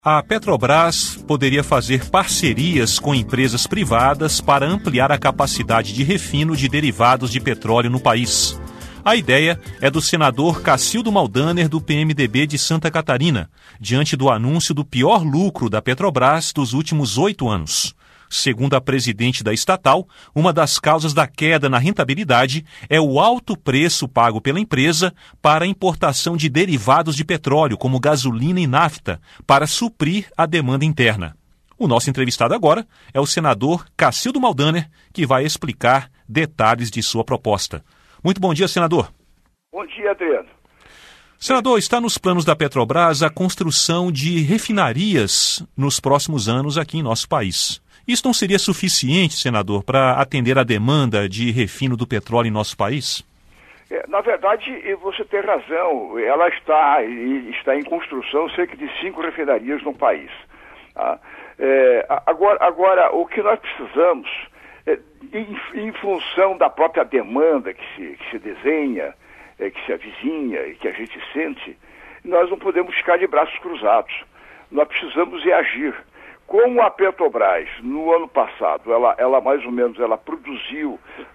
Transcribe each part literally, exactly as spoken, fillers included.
A Petrobras poderia fazer parcerias com empresas privadas para ampliar a capacidade de refino de derivados de petróleo no país. A ideia é do senador Cacildo Maldaner, do P M D B de Santa Catarina, diante do anúncio do pior lucro da Petrobras dos últimos oito anos. Segundo a presidente da estatal, uma das causas da queda na rentabilidade é o alto preço pago pela empresa para a importação de derivados de petróleo, como gasolina e nafta, para suprir a demanda interna. O nosso entrevistado agora é o senador Cacildo Maldaner, que vai explicar detalhes de sua proposta. Muito bom dia, senador. Bom dia, Adriano. Senador, está nos planos da Petrobras a construção de refinarias nos próximos anos aqui em nosso país. Isso não seria suficiente, senador, para atender a demanda de refino do petróleo em nosso país? É, na verdade, você tem razão. Ela está, está em construção cerca de cinco refinarias no país. Tá? É, agora, agora, o que nós precisamos, é, em, em função da própria demanda que se, que se desenha, é, que se avizinha e que a gente sente, nós não podemos ficar de braços cruzados. Nós precisamos reagir. Como a Petrobras, no ano passado, ela, ela mais ou menos ela produziu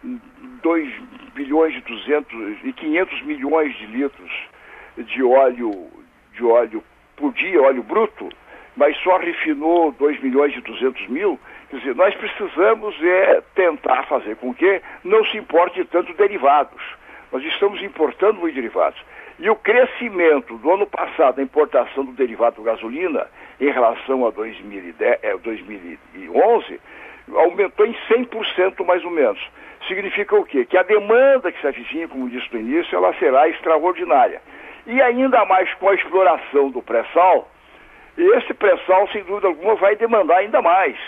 dois bilhões e duzentos e quinhentos milhões de litros de óleo, de óleo por dia, óleo bruto, mas só refinou dois milhões e duzentos mil, quer dizer, nós precisamos é, tentar fazer com que não se importe tanto derivados. Nós estamos importando muitos derivados. E o crescimento do ano passado da importação do derivado gasolina em relação a dois mil e dez, eh, dois mil e onze aumentou em cem por cento mais ou menos. Significa o quê? Que a demanda que se avizinha, como disse no início, ela será extraordinária. E ainda mais com a exploração do pré-sal, esse pré-sal, sem dúvida alguma, vai demandar ainda mais.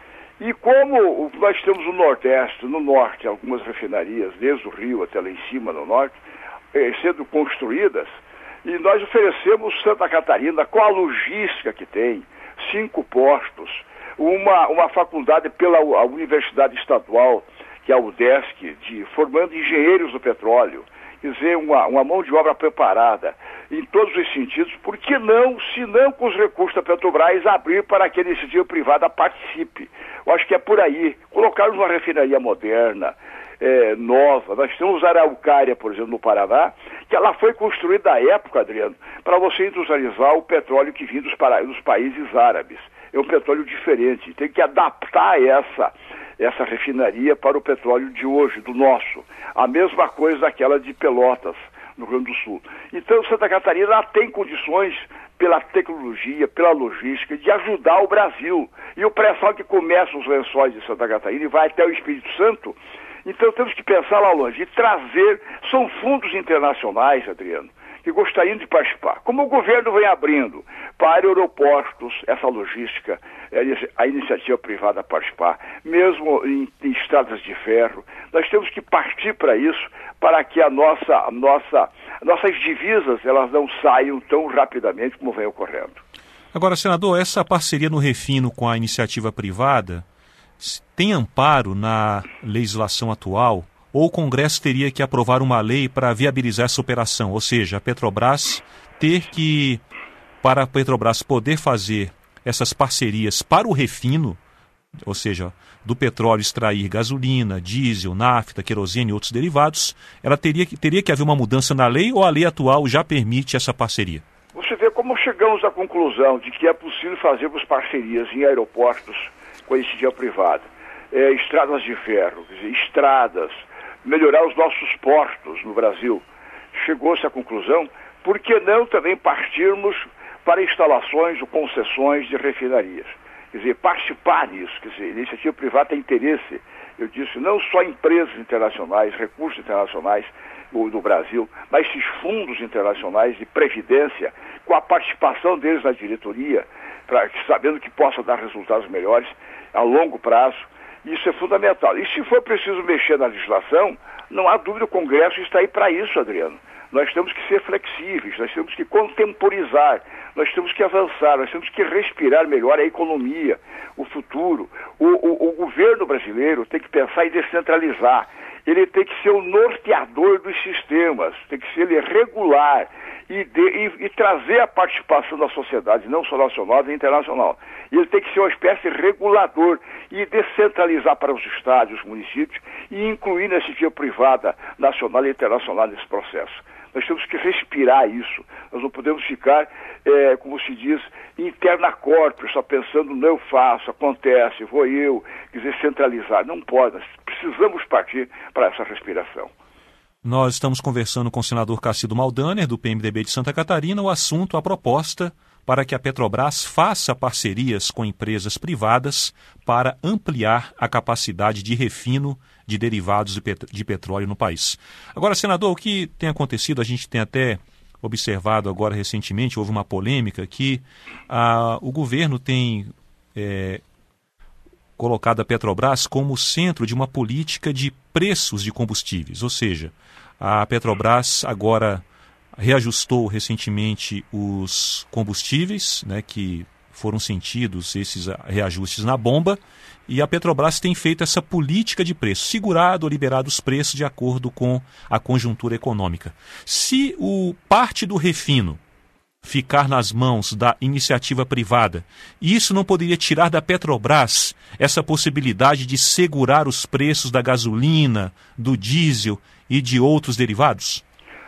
E como nós temos no Nordeste, no Norte, algumas refinarias, desde o Rio até lá em cima, no Norte, sendo construídas, e nós oferecemos Santa Catarina, com a logística que tem, cinco postos, uma, uma faculdade pela a Universidade Estadual, que é a UDESC, de, formando engenheiros do petróleo, quer dizer, uma, uma mão de obra preparada, em todos os sentidos, por que não, se não com os recursos da Petrobras, abrir para que a iniciativa privada participe? Eu acho que é por aí, colocarmos uma refinaria moderna, É, nova. Nós temos a Araucária, por exemplo, no Paraná, que ela foi construída à época, Adriano, para você industrializar o petróleo que vinha dos, para... dos países árabes. É um petróleo diferente. Tem que adaptar essa, essa refinaria para o petróleo de hoje, do nosso. A mesma coisa daquela de Pelotas, no Rio Grande do Sul. Então, Santa Catarina ela tem condições, pela tecnologia, pela logística, de ajudar o Brasil. E o pré-sal que começa os lençóis de Santa Catarina e vai até o Espírito Santo. Então temos que pensar lá longe e trazer, são fundos internacionais, Adriano, que gostariam de participar. Como o governo vem abrindo para aeroportos, essa logística, a iniciativa privada participar, mesmo em, em estradas de ferro, nós temos que partir para isso, para que a nossa, a nossa, nossas divisas elas não saiam tão rapidamente como vem ocorrendo. Agora, senador, essa parceria no refino com a iniciativa privada tem amparo na legislação atual, ou o Congresso teria que aprovar uma lei para viabilizar essa operação? Ou seja, a Petrobras ter que, para a Petrobras poder fazer essas parcerias para o refino, ou seja, do petróleo extrair gasolina, diesel, nafta, querosene e outros derivados, ela teria que, teria que haver uma mudança na lei, ou a lei atual já permite essa parceria? Você vê como chegamos à conclusão de que é possível fazermos parcerias em aeroportos com a iniciativa privada, é, estradas de ferro, quer dizer, estradas, melhorar os nossos portos no Brasil. Chegou-se à conclusão, por que não também partirmos para instalações ou concessões de refinarias? Quer dizer, participar nisso, quer dizer, a iniciativa privada tem interesse, eu disse, não só empresas internacionais, recursos internacionais do Brasil, mas esses fundos internacionais de previdência, com a participação deles na diretoria, pra, sabendo que possa dar resultados melhores a longo prazo. Isso é fundamental. E se for preciso mexer na legislação, não há dúvida, o Congresso está aí para isso, Adriano. Nós temos que ser flexíveis, nós temos que contemporizar, nós temos que avançar, nós temos que respirar melhor a economia, o futuro. O, o, o governo brasileiro tem que pensar em descentralizar. ele tem que ser o norteador dos sistemas, tem que ser ele regular e, de, e, e trazer a participação da sociedade, não só nacional, mas internacional. E ele tem que ser uma espécie de regulador e descentralizar para os estados, os municípios e incluir na iniciativa privada, nacional e internacional nesse processo. Nós temos que respirar isso. Nós não podemos ficar, é, como se diz, interna corpus, só pensando, não eu faço, acontece, vou eu, quer dizer, centralizar. Não pode. Nós precisamos partir para essa respiração. Nós estamos conversando com o senador Cacildo Maldaner, do P M D B de Santa Catarina, o assunto, a proposta para que a Petrobras faça parcerias com empresas privadas para ampliar a capacidade de refino de derivados de, pet- de petróleo no país. Agora, senador, o que tem acontecido, a gente tem até observado agora recentemente, houve uma polêmica que ah, o governo tem é, colocado a Petrobras como centro de uma política de preços de combustíveis, ou seja, a Petrobras agora reajustou recentemente os combustíveis, né, que foram sentidos esses reajustes na bomba, e a Petrobras tem feito essa política de preço, segurado ou liberado os preços de acordo com a conjuntura econômica. Se o parte do refino ficar nas mãos da iniciativa privada, isso não poderia tirar da Petrobras essa possibilidade de segurar os preços da gasolina, do diesel e de outros derivados?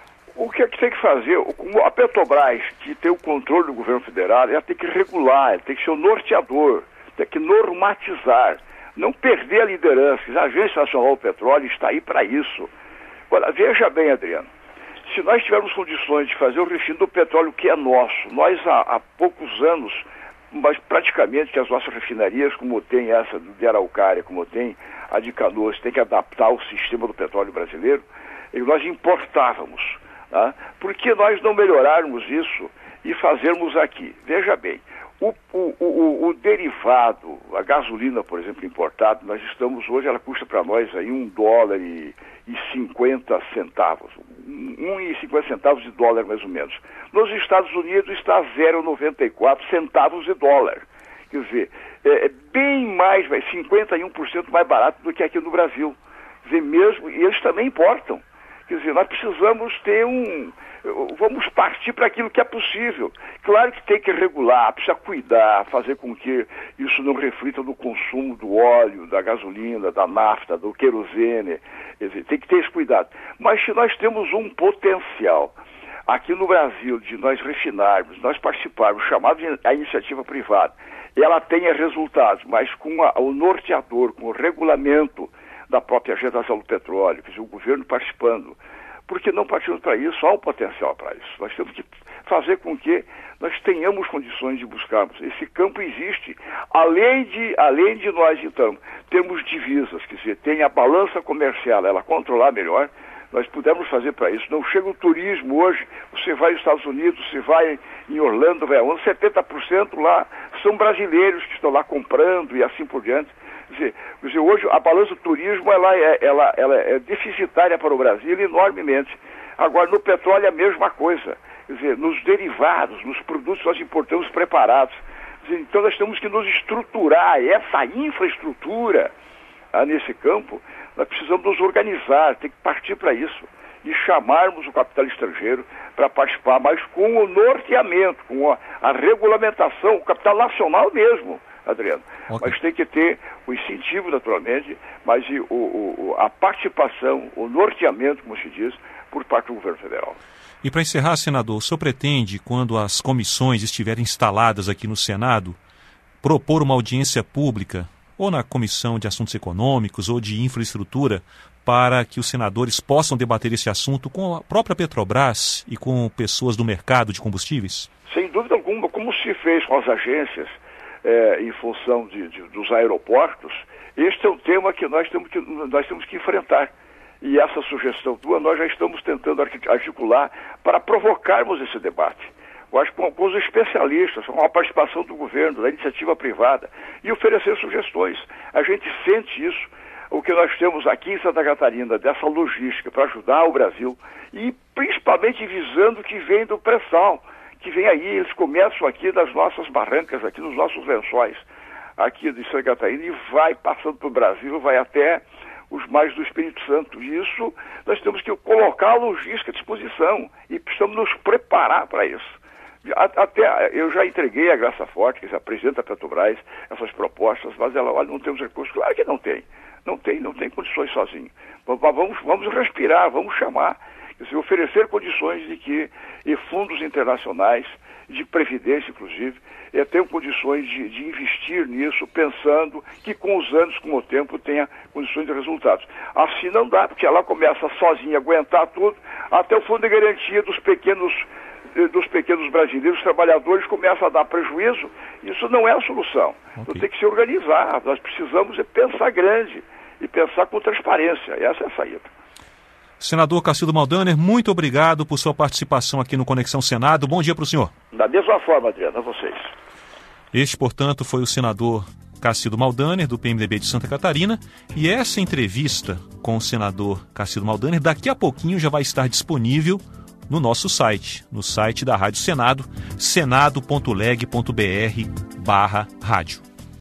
O que é que tem que fazer? A Petrobras, que tem o controle do governo federal, ela tem que regular, ela tem que ser o norteador, tem que normatizar, não perder a liderança. A Agência Nacional do Petróleo está aí para isso. Agora, veja bem, Adriano, se nós tivermos condições de fazer o refino do petróleo que é nosso, nós há, há poucos anos, mas praticamente que as nossas refinarias, como tem essa de Araucária, como tem a de Canoas, tem que adaptar ao sistema do petróleo brasileiro, e nós importávamos. Tá? Por que nós não melhorarmos isso e fazermos aqui? Veja bem, o, o, o, o derivado, a gasolina, por exemplo, importada, nós estamos hoje, ela custa para nós aí um dólar e, e cinquenta centavos, um e cinquenta centavos de dólar mais ou menos. Nos Estados Unidos está a zero vírgula noventa e quatro centavos de dólar. Quer dizer, é, é bem mais, vai, cinquenta e um por cento mais barato do que aqui no Brasil. Quer dizer, mesmo, e eles também importam. Quer dizer, nós precisamos ter um... Vamos partir para aquilo que é possível. Claro que tem que regular, precisa cuidar, fazer com que isso não reflita no consumo do óleo, da gasolina, da nafta, do querosene. Quer dizer, tem que ter esse cuidado. Mas se nós temos um potencial aqui no Brasil de nós refinarmos, nós participarmos, chamado de a iniciativa privada, ela tenha resultados, mas com a, o norteador, com o regulamento da própria Agência Nacional do Petróleo, quer dizer, o governo participando. Por que não partimos para isso? Há um potencial para isso. Nós temos que fazer com que nós tenhamos condições de buscarmos. Esse campo existe. Além de, além de nós, então, termos divisas, quer dizer, tem a balança comercial, ela controlar melhor, nós pudermos fazer para isso. Não chega o turismo hoje, você vai aos Estados Unidos, você vai em Orlando, vai aonde, setenta por cento lá são brasileiros que estão lá comprando e assim por diante. Quer dizer, quer dizer, hoje a balança do turismo ela é, ela, ela é deficitária para o Brasil enormemente. Agora, no petróleo é a mesma coisa. Quer dizer, nos derivados, nos produtos nós importamos preparados. Quer dizer, então nós temos que nos estruturar, essa infraestrutura ah, nesse campo, nós precisamos nos organizar, tem que partir para isso. E chamarmos o capital estrangeiro para participar, mas com o norteamento, com a, a regulamentação, o capital nacional mesmo, Adriano. Okay. Mas tem que ter o incentivo, naturalmente, mas e, o, o, a participação, o norteamento, como se diz, por parte do governo federal. E para encerrar, senador, o senhor pretende, quando as comissões estiverem instaladas aqui no Senado, propor uma audiência pública, ou na Comissão de Assuntos Econômicos, ou de Infraestrutura, para que os senadores possam debater esse assunto com a própria Petrobras e com pessoas do mercado de combustíveis? Sem dúvida alguma, como se fez com as agências, É, em função de, de, dos aeroportos, este é um tema que nós temos que, nós temos que enfrentar. E essa sugestão tua nós já estamos tentando articular para provocarmos esse debate. Eu acho que com, com os especialistas, com a participação do governo, da iniciativa privada, e oferecer sugestões. A gente sente isso, o que nós temos aqui em Santa Catarina, dessa logística para ajudar o Brasil, e principalmente visando o que vem do pré-sal, que vem aí, eles começam aqui das nossas barrancas, aqui nos nossos lençóis, aqui de Santa Catarina, e vai passando para o Brasil, vai até os mais do Espírito Santo. E isso nós temos que colocar a logística à disposição e precisamos nos preparar para isso. Até eu já entreguei a Graça Forte, que é a presidente da Petrobras, essas propostas, mas ela, olha, não temos recursos. Claro que não tem. Não tem, não tem condições sozinho. Vamos, vamos respirar, vamos chamar. Quer dizer, oferecer condições de que, e fundos internacionais, de previdência, inclusive, é, tenham condições de, de investir nisso, pensando que com os anos, com o tempo, tenha condições de resultados. Assim não dá, porque ela começa sozinha a aguentar tudo, até o fundo de garantia dos pequenos dos pequenos brasileiros, trabalhadores, começa a dar prejuízo. Isso não é a solução. Okay. Então tem que se organizar. Nós precisamos é pensar grande e pensar com transparência. Essa é a saída. Senador Cacildo Maldaner, muito obrigado por sua participação aqui no Conexão Senado. Bom dia para o senhor. Da mesma forma, Adriano, a vocês. Este, portanto, foi o senador Cacildo Maldaner, do P M D B de Santa Catarina, e essa entrevista com o senador Cacildo Maldaner daqui a pouquinho já vai estar disponível no nosso site, no site da Rádio Senado, senado ponto leg ponto br barra rádio.